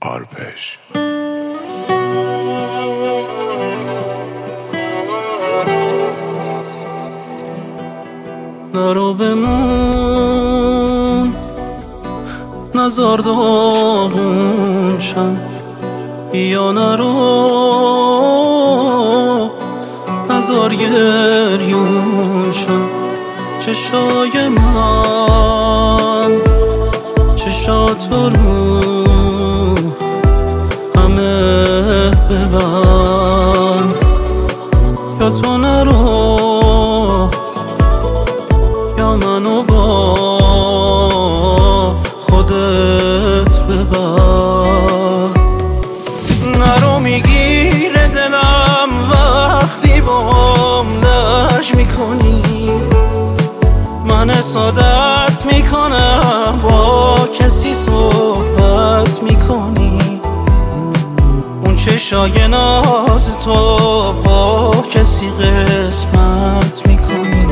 آرپش نرو بمون نزار داغون شم یا نرو نزار گریون شم چشای من چشات رو همه ببند یا تو نرو یا منو با خودت ببر نرو میگیره دلم وقتی باهم لج میکنی من حسادت میکنم با کسی صحبت میکنی اون چشای ناز تو با کسی قسمت میکنی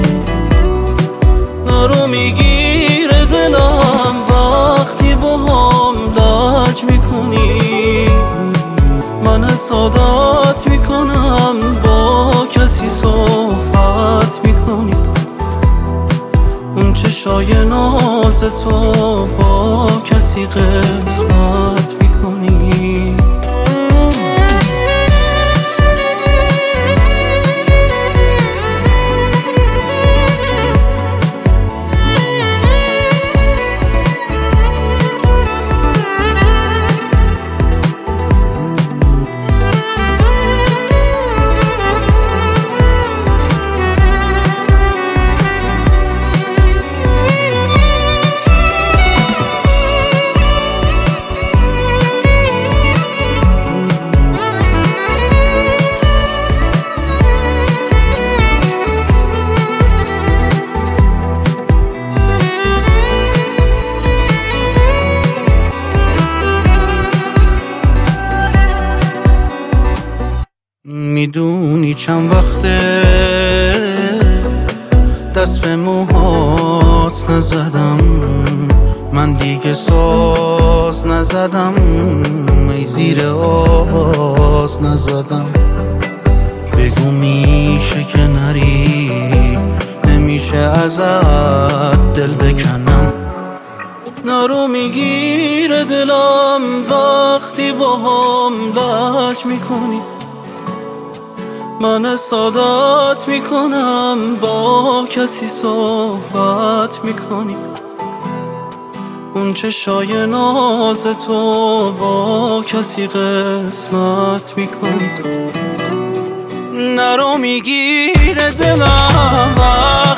نرو میگیره دلم وقتی باهم لج میکنی من حسادت میکنم با کسی صحبت میکنی اون چشای ناز تو با کسی قسمت میکنی میدونی چند وقته دست به موهات نزدم من دیگه ساز نزدم ای زیر آواز نزدم بگو میشه که نری نمیشه ازت دل بکنم نرو میگیره دلم وقتی باهم لج میکنی من حسادت میکنم با کسی صحبت میکنی اون چشای ناز تو با کسی قسمت میکنی نرو میگیره دلم